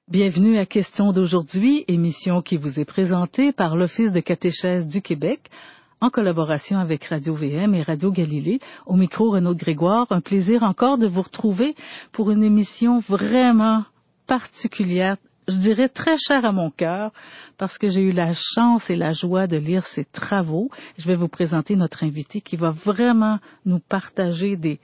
Bienvenue à Question d'aujourd'hui, émission qui vous est présentée par l'Office de catéchèse du Québec, en collaboration avec Radio-VM et Radio Galilée. Au micro, Renaud Grégoire, un plaisir encore de vous retrouver pour une émission vraiment particulière, je dirais très chère à mon cœur, parce que j'ai eu la chance et la joie de lire ses travaux. Je vais vous présenter notre invité qui va vraiment nous partager des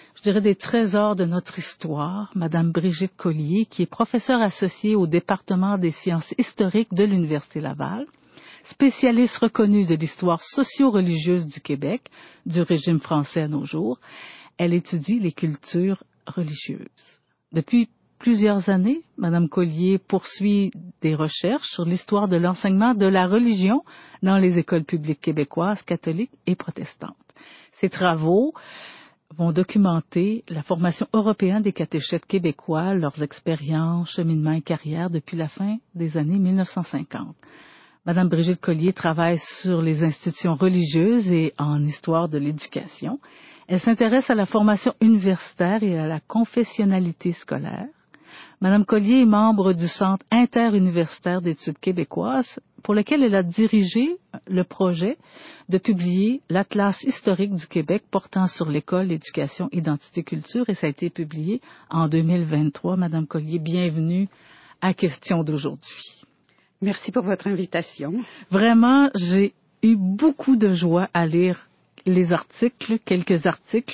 trésors de notre histoire, Madame Brigitte Collier, qui est professeure associée au département des sciences historiques de l'Université Laval, spécialiste reconnue de l'histoire socio-religieuse du Québec, du régime français à nos jours. Elle étudie les cultures religieuses. Depuis plusieurs années, Madame Collier poursuit des recherches sur l'histoire de l'enseignement de la religion dans les écoles publiques québécoises, catholiques et protestantes. Ses travaux vont documenter la formation européenne des catéchètes québécois, leurs expériences, cheminement et carrière depuis la fin des années 1950. Madame Brigitte Collier travaille sur les institutions religieuses et en histoire de l'éducation. Elle s'intéresse à la formation universitaire et à la confessionnalité scolaire. Madame Collier est membre du Centre interuniversitaire d'études québécoises, pour lequel elle a dirigé le projet de publier l'Atlas historique du Québec portant sur l'école, l'éducation, identité, culture, et ça a été publié en 2023. Madame Collier, bienvenue à Question d'aujourd'hui. Merci pour votre invitation. Vraiment, j'ai eu beaucoup de joie à lire les articles, quelques articles,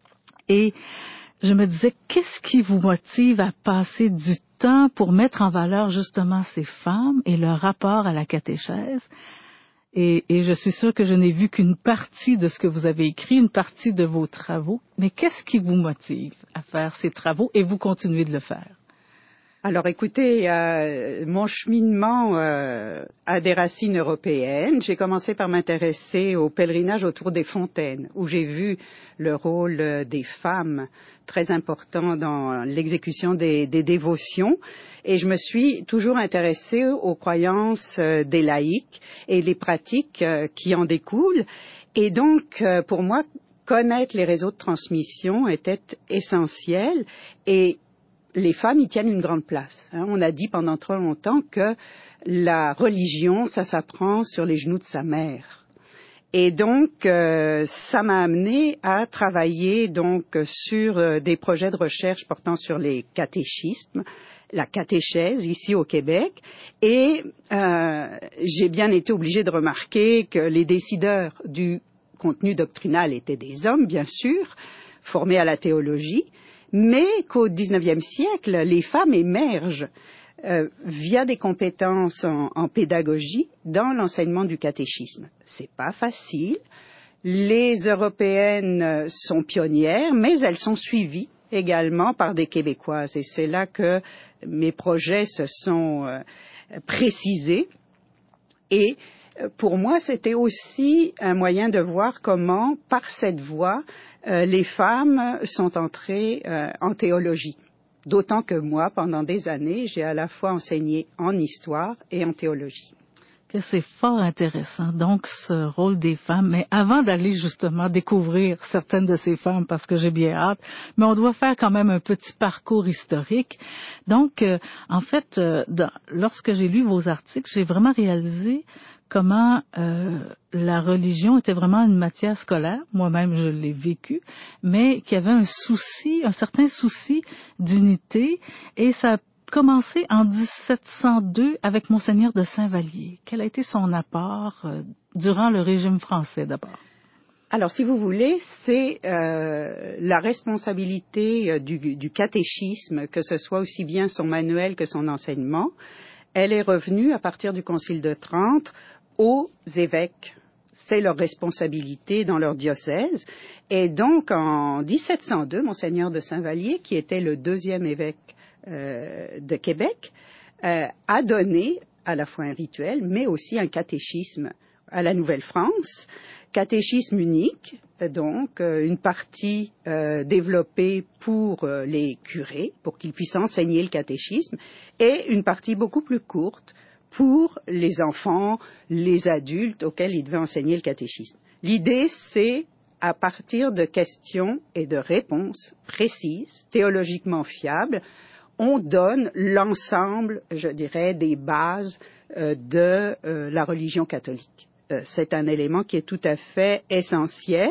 et je me disais, qu'est-ce qui vous motive à passer du temps pour mettre en valeur justement ces femmes et leur rapport à la catéchèse? Et je suis sûre que je n'ai vu qu'une partie de ce que vous avez écrit, une partie de vos travaux. Mais qu'est-ce qui vous motive à faire ces travaux et vous continuez de le faire? Alors écoutez, mon cheminement a des racines européennes. J'ai commencé par m'intéresser au pèlerinage autour des fontaines, où j'ai vu le rôle des femmes très important dans l'exécution des dévotions. Et je me suis toujours intéressée aux croyances des laïcs et les pratiques qui en découlent. Et donc, pour moi, connaître les réseaux de transmission était essentiel. Et les femmes y tiennent une grande place. On a dit pendant trop longtemps que la religion, ça s'apprend sur les genoux de sa mère. Et donc, ça m'a amené à travailler donc sur des projets de recherche portant sur les catéchismes, la catéchèse ici au Québec. Et j'ai bien été obligée de remarquer que les décideurs du contenu doctrinal étaient des hommes, bien sûr, formés à la théologie, mais qu'au XIXe siècle, les femmes émergent via des compétences en pédagogie dans l'enseignement du catéchisme. C'est pas facile. Les Européennes sont pionnières, mais elles sont suivies également par des Québécoises. Et c'est là que mes projets se sont précisés. Et pour moi, c'était aussi un moyen de voir comment, par cette voie, les femmes sont entrées en théologie. D'autant que moi, pendant des années, j'ai à la fois enseigné en histoire et en théologie. Que c'est fort intéressant, donc, ce rôle des femmes. Mais avant d'aller justement découvrir certaines de ces femmes, parce que j'ai bien hâte, mais on doit faire quand même un petit parcours historique. Donc, en fait, lorsque j'ai lu vos articles, j'ai vraiment réalisé comment la religion était vraiment une matière scolaire. Moi-même, je l'ai vécu, mais qu'il y avait un certain souci d'unité, et ça a commencé en 1702 avec Monseigneur de Saint-Vallier. Quel a été son apport durant le régime français d'abord? Alors, si vous voulez, c'est la responsabilité du catéchisme, que ce soit aussi bien son manuel que son enseignement. Elle est revenue à partir du Concile de Trente aux évêques. C'est leur responsabilité dans leur diocèse. Et donc, en 1702, Monseigneur de Saint-Vallier, qui était le deuxième évêque de Québec, a donné à la fois un rituel, mais aussi un catéchisme à la Nouvelle-France. Catéchisme unique, donc une partie développée pour les curés, pour qu'ils puissent enseigner le catéchisme, et une partie beaucoup plus courte pour les enfants, les adultes auxquels ils devaient enseigner le catéchisme. L'idée, c'est, à partir de questions et de réponses précises, théologiquement fiables, on donne l'ensemble, je dirais, des bases de la religion catholique. C'est un élément qui est tout à fait essentiel.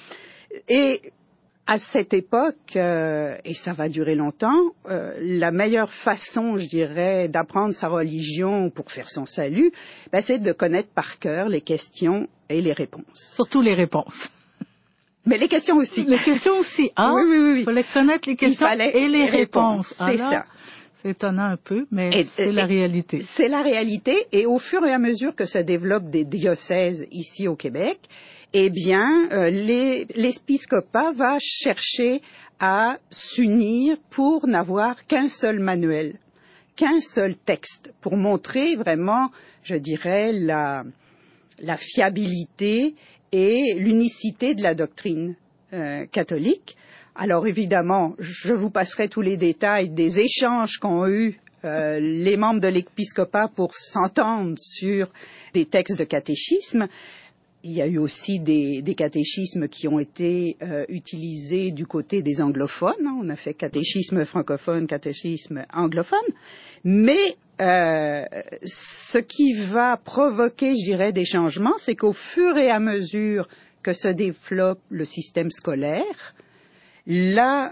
Et à cette époque, et ça va durer longtemps, la meilleure façon, je dirais, d'apprendre sa religion pour faire son salut, c'est de connaître par cœur les questions et les réponses. Surtout les réponses. Mais les questions aussi. Les questions aussi. Ah, oui. Il fallait connaître les questions et les réponses. C'est ça. C'est étonnant un peu, mais c'est la réalité. C'est la réalité, et au fur et à mesure que se développent des diocèses ici au Québec, eh bien, l'épiscopat va chercher à s'unir pour n'avoir qu'un seul manuel, qu'un seul texte, pour montrer vraiment, je dirais, la fiabilité et l'unicité de la doctrine catholique. Alors évidemment, je vous passerai tous les détails des échanges qu'ont eus les membres de l'épiscopat pour s'entendre sur des textes de catéchisme. Il y a eu aussi des catéchismes qui ont été utilisés du côté des anglophones. On a fait catéchisme francophone, catéchisme anglophone. Mais ce qui va provoquer, je dirais, des changements, c'est qu'au fur et à mesure que se développe le système scolaire, la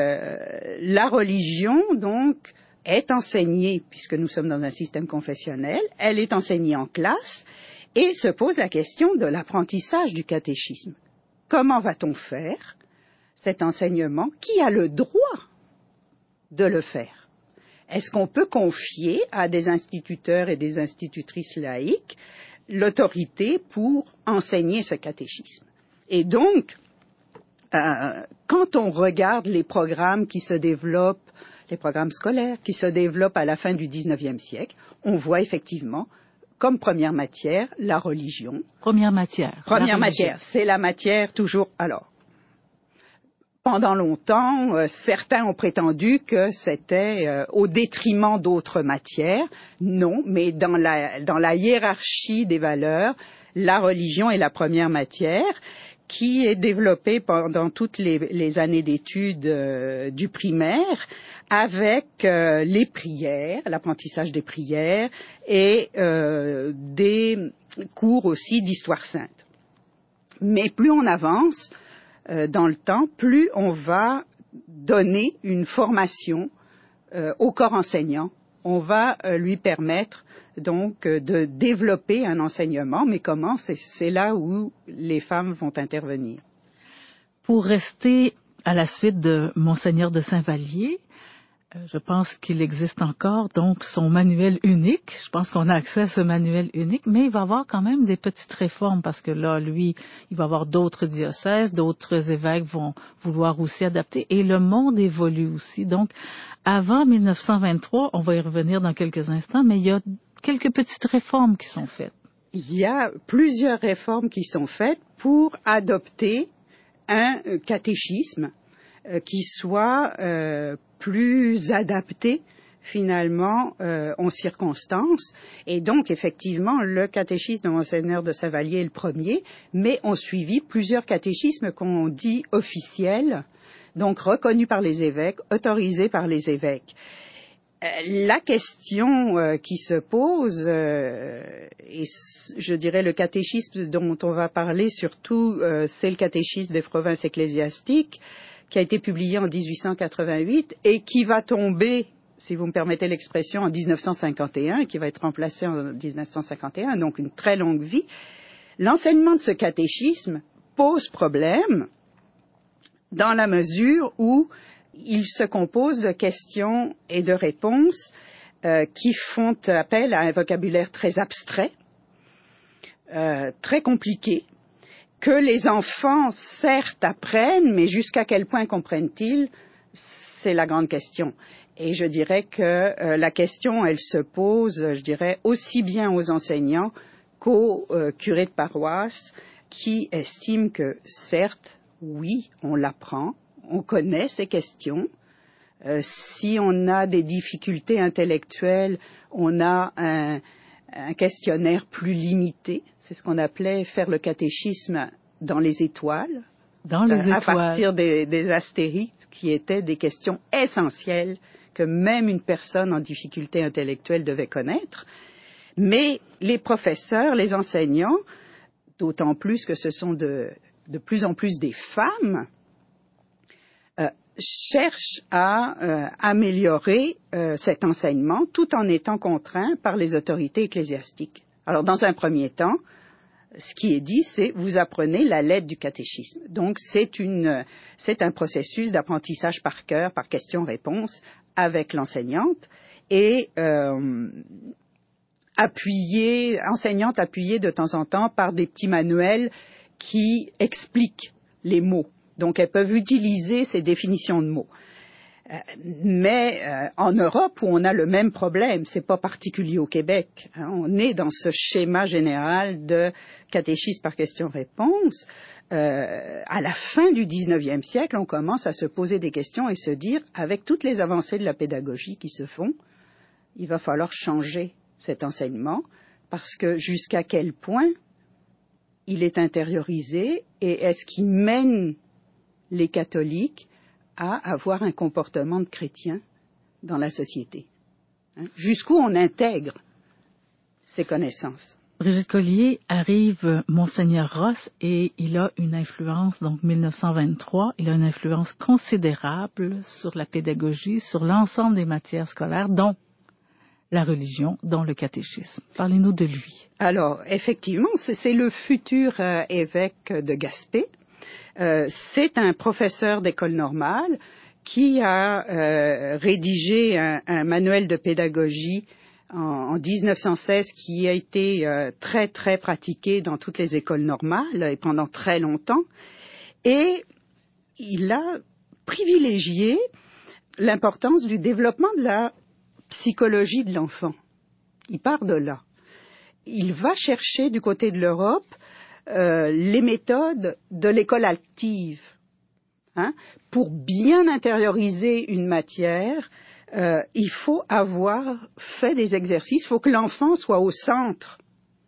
religion, donc, est enseignée, puisque nous sommes dans un système confessionnel, elle est enseignée en classe, et se pose la question de l'apprentissage du catéchisme. Comment va-t-on faire cet enseignement? Qui a le droit de le faire? Est-ce qu'on peut confier à des instituteurs et des institutrices laïques l'autorité pour enseigner ce catéchisme? Et donc, quand on regarde les programmes qui se développent, les programmes scolaires qui se développent à la fin du XIXe siècle, on voit effectivement, comme première matière, la religion. Première matière. Première matière, c'est la matière toujours. Alors, pendant longtemps, certains ont prétendu que c'était au détriment d'autres matières. Non, mais dans la hiérarchie des valeurs, la religion est la première matière, qui est développée pendant toutes les années d'études du primaire, avec les prières, l'apprentissage des prières et des cours aussi d'histoire sainte. Mais plus on avance dans le temps, plus on va donner une formation au corps enseignant. On va lui permettre donc de développer un enseignement, mais comment? C'est là où les femmes vont intervenir. Pour rester à la suite de Monseigneur de Saint-Vallier, je pense qu'il existe encore donc son manuel unique. Je pense qu'on a accès à ce manuel unique, mais il va y avoir quand même des petites réformes parce que là, lui, il va y avoir d'autres diocèses, d'autres évêques vont vouloir aussi adapter et le monde évolue aussi. Donc, avant 1923, on va y revenir dans quelques instants, mais il y a quelques petites réformes qui sont faites. Il y a plusieurs réformes qui sont faites pour adopter un catéchisme qui soit plus adapté finalement aux circonstances. Et donc, effectivement, le catéchisme de Monseigneur de Saint-Vallier est le premier, mais ont suivi plusieurs catéchismes qu'on dit officiels, donc reconnus par les évêques, autorisés par les évêques. La question qui se pose, et je dirais le catéchisme dont on va parler surtout, c'est le catéchisme des provinces ecclésiastiques, qui a été publié en 1888 et qui va tomber, si vous me permettez l'expression, en 1951, et qui va être remplacé en 1951, donc une très longue vie. L'enseignement de ce catéchisme pose problème dans la mesure où il se compose de questions et de réponses qui font appel à un vocabulaire très abstrait, très compliqué, que les enfants, certes, apprennent, mais jusqu'à quel point comprennent-ils? C'est la grande question. Et je dirais que la question, elle se pose, je dirais, aussi bien aux enseignants qu'aux curés de paroisse qui estiment que, certes, oui, on l'apprend, on connaît ces questions. Si on a des difficultés intellectuelles, on a un questionnaire plus limité. C'est ce qu'on appelait faire le catéchisme dans les étoiles. Dans les étoiles. À partir des astérisques qui étaient des questions essentielles que même une personne en difficulté intellectuelle devait connaître. Mais les professeurs, les enseignants, d'autant plus que ce sont de plus en plus des femmes, cherchent à améliorer cet enseignement tout en étant contraints par les autorités ecclésiastiques. Alors, dans un premier temps, ce qui est dit, c'est vous apprenez la lettre du catéchisme. Donc, c'est un processus d'apprentissage par cœur, par question-réponse, avec l'enseignante et enseignante appuyée de temps en temps par des petits manuels qui expliquent les mots. Donc, elles peuvent utiliser ces définitions de mots. Mais en Europe, où on a le même problème, c'est pas particulier au Québec, hein, on est dans ce schéma général de catéchisme par question-réponse. À la fin du 19e siècle, on commence à se poser des questions et se dire, avec toutes les avancées de la pédagogie qui se font, il va falloir changer cet enseignement, parce que jusqu'à quel point il est intériorisé et est-ce qu'il mène les catholiques à avoir un comportement de chrétien dans la société. Hein? Jusqu'où on intègre ces connaissances. Brigitte Collier, arrive Monseigneur Ross et il a une influence, donc 1923, il a une influence considérable sur la pédagogie, sur l'ensemble des matières scolaires, dont la religion, dont le catéchisme. Parlez-nous de lui. Alors, effectivement, c'est le futur évêque de Gaspé. C'est un professeur d'école normale qui a rédigé un manuel de pédagogie en 1916 qui a été très très pratiqué dans toutes les écoles normales et pendant très longtemps. Et il a privilégié l'importance du développement de la psychologie de l'enfant. Il part de là. Il va chercher du côté de l'Europe les méthodes de l'école active. Hein? Pour bien intérioriser une matière, il faut avoir fait des exercices, il faut que l'enfant soit au centre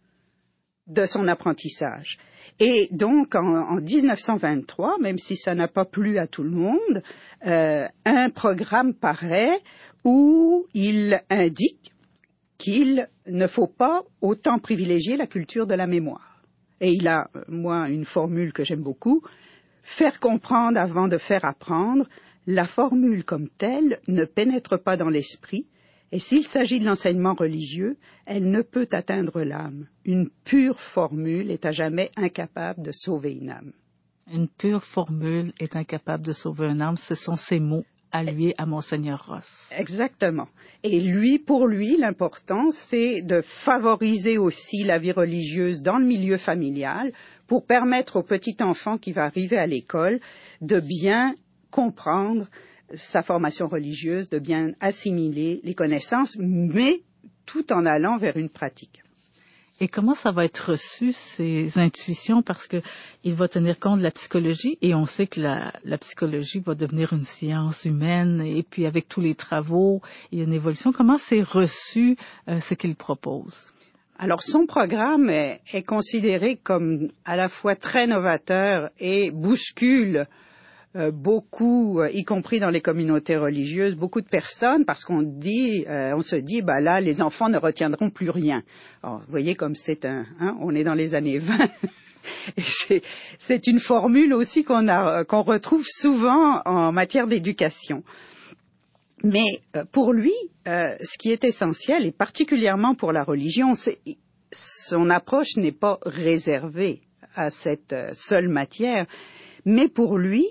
de son apprentissage. Et donc, en 1923, même si ça n'a pas plu à tout le monde, un programme paraît où il indique qu'il ne faut pas autant privilégier la culture de la mémoire. Et il a, moi, une formule que j'aime beaucoup, faire comprendre avant de faire apprendre. La formule comme telle ne pénètre pas dans l'esprit, et s'il s'agit de l'enseignement religieux, elle ne peut atteindre l'âme. Une pure formule est à jamais incapable de sauver une âme. Une pure formule est incapable de sauver une âme, ce sont ces mots alliés à Monseigneur Ross. Exactement. Et lui, pour lui, l'important, c'est de favoriser aussi la vie religieuse dans le milieu familial pour permettre au petit enfant qui va arriver à l'école de bien comprendre sa formation religieuse, de bien assimiler les connaissances, mais tout en allant vers une pratique. Et comment ça va être reçu, ces intuitions, parce que il va tenir compte de la psychologie, et on sait que la psychologie va devenir une science humaine, et puis avec tous les travaux, il y a une évolution. Comment c'est reçu ce qu'il propose? Alors, son programme est considéré comme à la fois très novateur et bouscule beaucoup, y compris dans les communautés religieuses, beaucoup de personnes, parce qu'on se dit, bah là, les enfants ne retiendront plus rien. Alors, vous voyez comme on est dans les années 20. Et c'est une formule aussi qu'on retrouve souvent en matière d'éducation. Mais pour lui, ce qui est essentiel, et particulièrement pour la religion, son approche n'est pas réservée à cette seule matière, mais pour lui,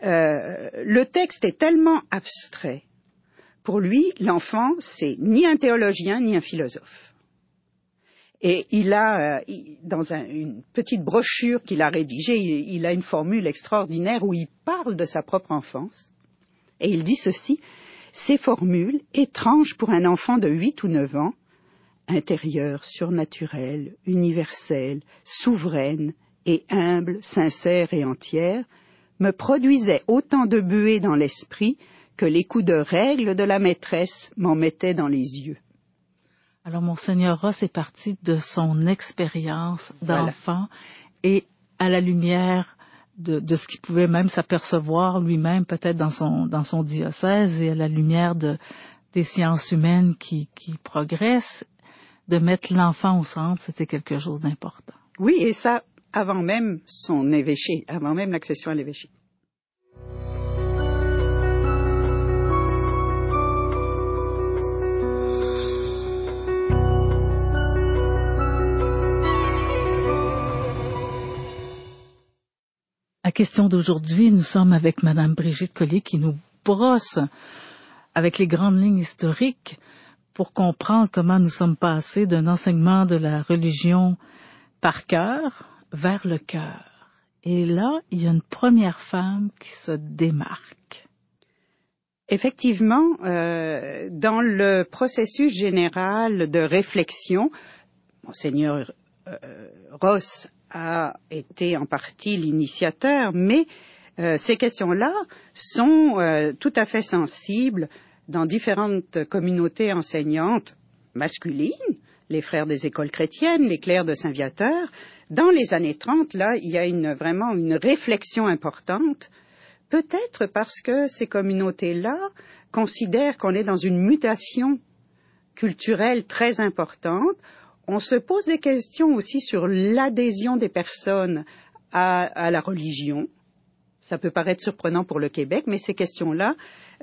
le texte est tellement abstrait. Pour lui, l'enfant, c'est ni un théologien ni un philosophe. Et il a, dans une petite brochure qu'il a rédigée, il a une formule extraordinaire où il parle de sa propre enfance. Et il dit ceci: ces formules, étranges pour un enfant de 8 ou 9 ans, intérieure, surnaturelle, universelle, souveraine et humble, sincère et entière, me produisaient autant de buée dans l'esprit que les coups de règle de la maîtresse m'en mettaient dans les yeux. Alors, Monseigneur Ross est parti de son expérience d'enfant et à la lumière de ce qu'il pouvait même s'apercevoir lui-même peut-être dans son diocèse, et à la lumière des sciences humaines qui progressent, de mettre l'enfant au centre, c'était quelque chose d'important. Oui, et ça avant même son évêché, avant même l'accession à l'évêché. La question d'aujourd'hui, nous sommes avec Madame Brigitte Collier qui nous brosse avec les grandes lignes historiques pour comprendre comment nous sommes passés d'un enseignement de la religion par cœur vers le cœur. Et là, il y a une première femme qui se démarque. Effectivement, dans le processus général de réflexion, Monseigneur Ross a été en partie l'initiateur, mais ces questions-là sont tout à fait sensibles dans différentes communautés enseignantes masculines, les frères des écoles chrétiennes, les clercs de Saint-Viateur. Dans les années 30, là, il y a vraiment une réflexion importante, peut-être parce que ces communautés-là considèrent qu'on est dans une mutation culturelle très importante. On se pose des questions aussi sur l'adhésion des personnes à la religion. Ça peut paraître surprenant pour le Québec, mais ces questions-là,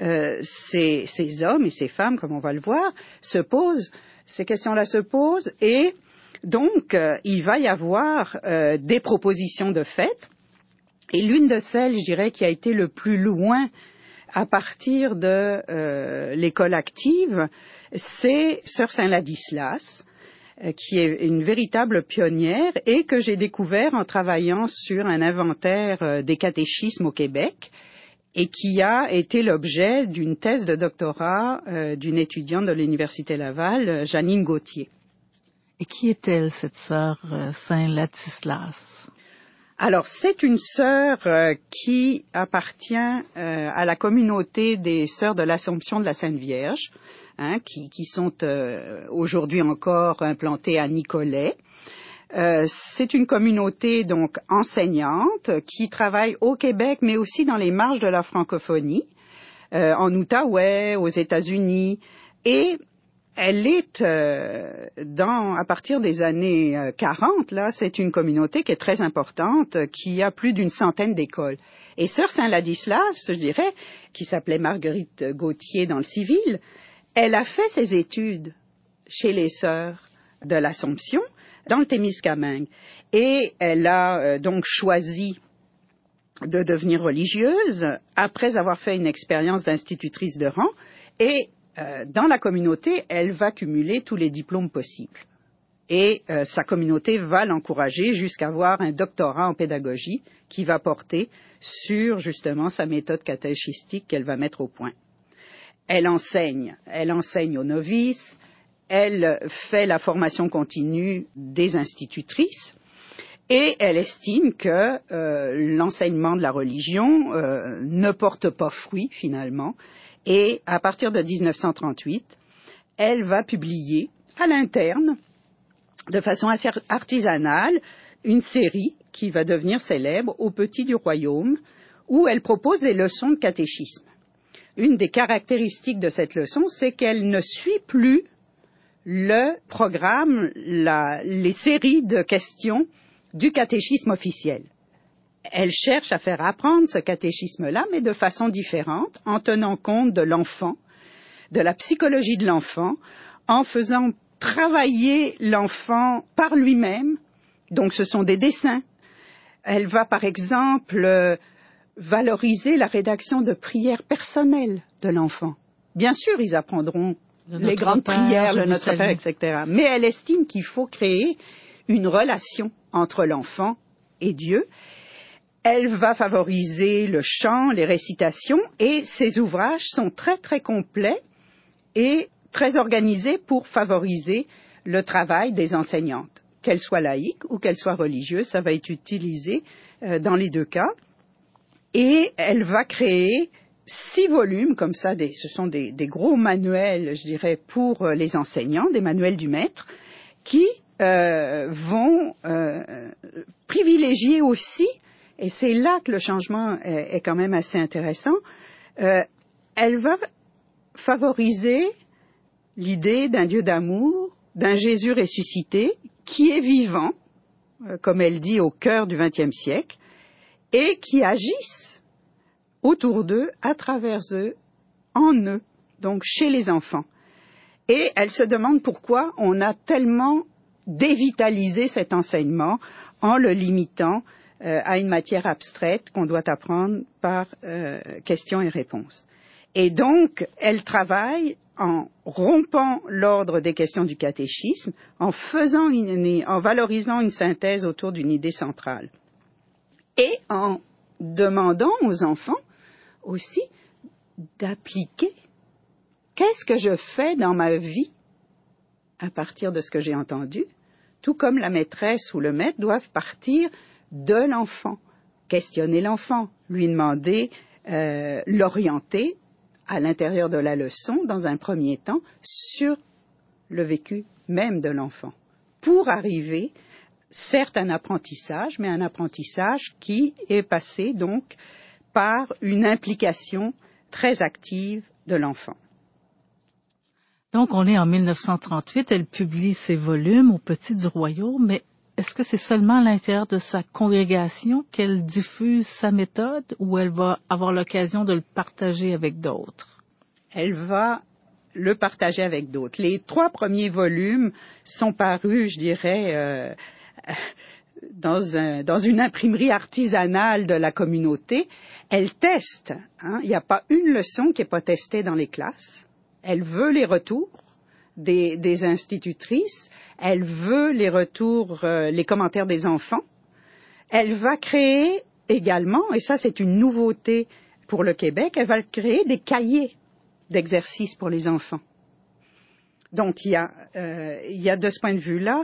ces hommes et ces femmes, comme on va le voir, ces questions-là se posent, et donc il va y avoir des propositions de fait. Et l'une de celles, je dirais, qui a été le plus loin à partir de l'école active, c'est Sœur Saint-Ladislas, qui est une véritable pionnière et que j'ai découvert en travaillant sur un inventaire des catéchismes au Québec et qui a été l'objet d'une thèse de doctorat d'une étudiante de l'Université Laval, Janine Gauthier. Et qui est-elle, cette sœur Saint-Ladislas? Alors, c'est une sœur qui appartient à la communauté des sœurs de l'Assomption de la Sainte Vierge, qui sont aujourd'hui encore implantées à Nicolet. C'est une communauté donc enseignante qui travaille au Québec, mais aussi dans les marges de la francophonie, en Outaouais, aux États-Unis, et elle est à partir des années 40, là, c'est une communauté qui est très importante, qui a plus d'une centaine d'écoles. Et Sœur Saint-Ladislas, je dirais, qui s'appelait Marguerite Gauthier dans le civil, elle a fait ses études chez les Sœurs de l'Assomption, dans le Témiscamingue. Et elle a donc choisi de devenir religieuse après avoir fait une expérience d'institutrice de rang, et dans la communauté, elle va cumuler tous les diplômes possibles. Et sa communauté va l'encourager jusqu'à avoir un doctorat en pédagogie qui va porter sur justement sa méthode catéchistique qu'elle va mettre au point. Elle enseigne aux novices, elle fait la formation continue des institutrices, et elle estime que l'enseignement de la religion ne porte pas fruit finalement. Et à partir de 1938, elle va publier à l'interne, de façon assez artisanale, une série qui va devenir célèbre, Aux Petits du Royaume, où elle propose des leçons de catéchisme. Une des caractéristiques de cette leçon, c'est qu'elle ne suit plus le programme, les séries de questions du catéchisme officiel. Elle cherche à faire apprendre ce catéchisme-là, mais de façon différente, en tenant compte de l'enfant, de la psychologie de l'enfant, en faisant travailler l'enfant par lui-même. Donc ce sont des dessins. Elle va par exemple valoriser la rédaction de prières personnelles de l'enfant. Bien sûr, ils apprendront les grandes prières, le Notre Père, etc. Mais elle estime qu'il faut créer une relation entre l'enfant et Dieu. Elle va favoriser le chant, les récitations, et ses ouvrages sont très très complets et très organisés pour favoriser le travail des enseignantes. Qu'elles soient laïques ou qu'elles soient religieuses, ça va être utilisé dans les deux cas. Et elle va créer 6 volumes, comme ça, ce sont des gros manuels, je dirais, pour les enseignants, des manuels du maître, qui vont privilégier aussi Et c'est là que le changement est quand même assez intéressant. Elle va favoriser l'idée d'un Dieu d'amour, d'un Jésus ressuscité, qui est vivant, comme elle dit, au cœur du XXe siècle, et qui agissent autour d'eux, à travers eux, en eux, donc chez les enfants. Et elle se demande pourquoi on a tellement dévitalisé cet enseignement en le limitant à une matière abstraite qu'on doit apprendre par questions et réponses. Et donc, elle travaille en rompant l'ordre des questions du catéchisme, en valorisant une synthèse autour d'une idée centrale. Et en demandant aux enfants aussi d'appliquer qu'est-ce que je fais dans ma vie à partir de ce que j'ai entendu, tout comme la maîtresse ou le maître doivent partir de l'enfant, questionner l'enfant, lui demander, l'orienter à l'intérieur de la leçon, dans un premier temps, sur le vécu même de l'enfant, pour arriver, certes, à un apprentissage, mais un apprentissage qui est passé donc par une implication très active de l'enfant. Donc, on est en 1938, elle publie ses volumes au Petit du Royaume, mais est-ce que c'est seulement à l'intérieur de sa congrégation qu'elle diffuse sa méthode ou elle va avoir l'occasion de le partager avec d'autres? Elle va le partager avec d'autres. Les 3 premiers volumes sont parus, je dirais, dans une imprimerie artisanale de la communauté. Elle teste. Il n'y a pas une leçon qui n'est pas testée dans les classes. Elle veut les retours des institutrices. Elle veut les retours, les commentaires des enfants. Elle va créer également, et ça c'est une nouveauté pour le Québec, elle va créer des cahiers d'exercices pour les enfants. Donc il y a de ce point de vue-là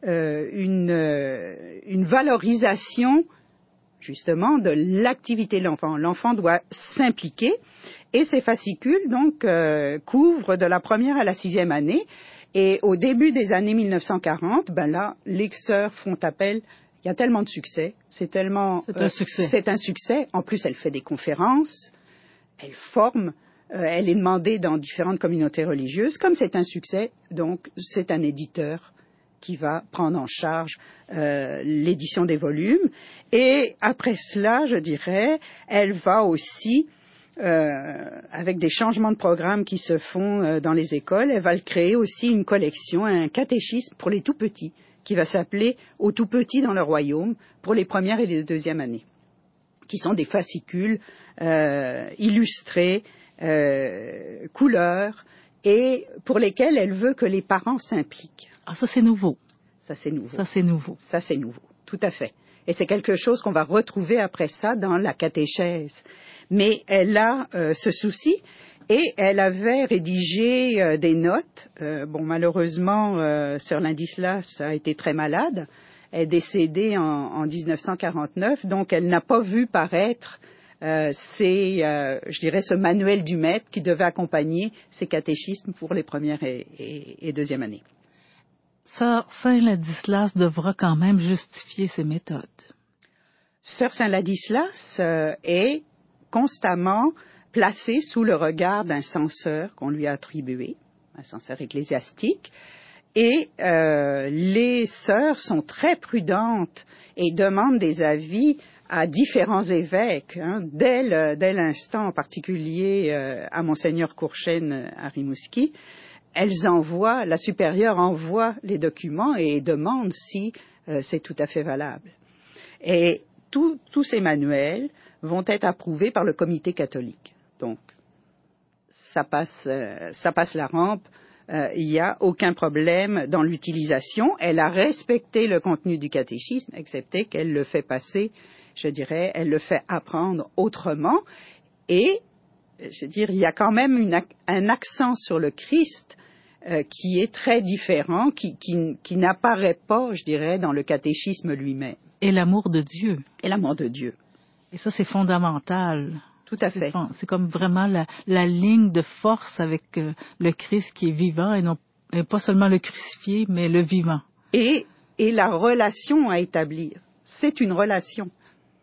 une valorisation justement de l'activité de l'enfant. L'enfant doit s'impliquer et ces fascicules donc couvrent de la 1e à la 6e année. Et au début des années 1940, là, les sœurs font appel. Il y a tellement de succès, c'est un succès. En plus, elle fait des conférences, elle forme, elle est demandée dans différentes communautés religieuses. Comme c'est un succès, donc c'est un éditeur qui va prendre en charge l'édition des volumes. Et après cela, je dirais, elle va aussi, avec des changements de programme qui se font dans les écoles, elle va créer aussi une collection, un catéchisme pour les tout-petits, qui va s'appeler « Aux tout-petits dans le royaume » pour les 1ère et les 2e années, qui sont des fascicules illustrés, couleurs, et pour lesquels elle veut que les parents s'impliquent. Ah, ça c'est nouveau. Ça c'est nouveau. Ça c'est nouveau. Ça c'est nouveau, tout à fait. Et c'est quelque chose qu'on va retrouver après ça dans la catéchèse. Mais elle a ce souci et elle avait rédigé des notes. Malheureusement, Sœur Ladislas a été très malade. Elle est décédée en 1949, donc elle n'a pas vu paraître je dirais, ce manuel du maître qui devait accompagner ces catéchismes pour les 1ère et 2e années. Sœur Saint-Ladislas devra quand même justifier ses méthodes. Sœur Saint-Ladislas est constamment placée sous le regard d'un censeur qu'on lui a attribué, un censeur ecclésiastique, et les sœurs sont très prudentes et demandent des avis à différents évêques, dès l'instant en particulier à Monseigneur Courchaine à Rimouski. La supérieure envoie les documents et demande si c'est tout à fait valable. Et tous ces manuels vont être approuvés par le comité catholique. Donc, ça passe la rampe, il n'y a aucun problème dans l'utilisation. Elle a respecté le contenu du catéchisme, excepté qu'elle le fait passer, je dirais, elle le fait apprendre autrement. Et, je veux dire, il y a quand même un accent sur le Christ qui est très différent, qui n'apparaît pas, je dirais, dans le catéchisme lui-même. Et l'amour de Dieu. Et l'amour de Dieu. Et ça, c'est fondamental. Tout à fait. C'est comme vraiment la ligne de force avec le Christ qui est vivant et pas seulement le crucifié, mais le vivant. Et la relation à établir. C'est une relation.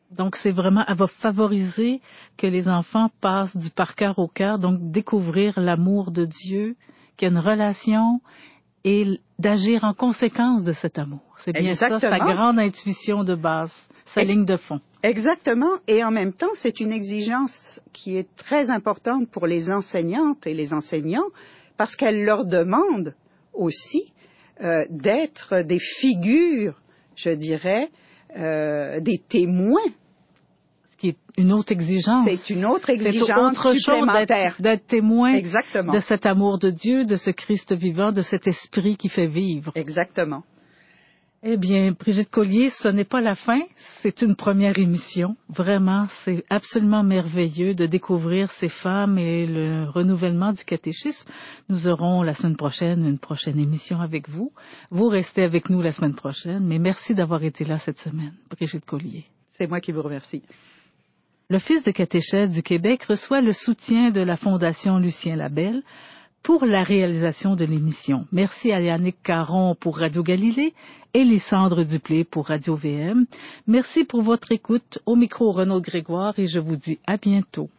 Donc, c'est vraiment, elle va favoriser que les enfants passent du par cœur au cœur, donc découvrir l'amour de Dieu, qu'il y a une relation et d'agir en conséquence de cet amour. C'est bien ça, sa grande intuition de base, sa ligne de fond. Exactement. Et en même temps, c'est une exigence qui est très importante pour les enseignantes et les enseignants parce qu'elle leur demande aussi d'être des figures, je dirais, des témoins. Ce qui est une autre exigence. C'est une autre exigence supplémentaire. D'être témoin Exactement. De cet amour de Dieu, de ce Christ vivant, de cet esprit qui fait vivre. Exactement. Eh bien, Brigitte Collier, ce n'est pas la fin, c'est une première émission. Vraiment, c'est absolument merveilleux de découvrir ces femmes et le renouvellement du catéchisme. Nous aurons la semaine prochaine une prochaine émission avec vous. Vous restez avec nous la semaine prochaine, mais merci d'avoir été là cette semaine, Brigitte Collier. C'est moi qui vous remercie. L'Office de catéchèse du Québec reçoit le soutien de la Fondation Lucien Labelle pour la réalisation de l'émission. Merci à Yannick Caron pour Radio Galilée et Lysandre Duplé pour Radio VM. Merci pour votre écoute. Au micro, Renaud Grégoire et je vous dis à bientôt.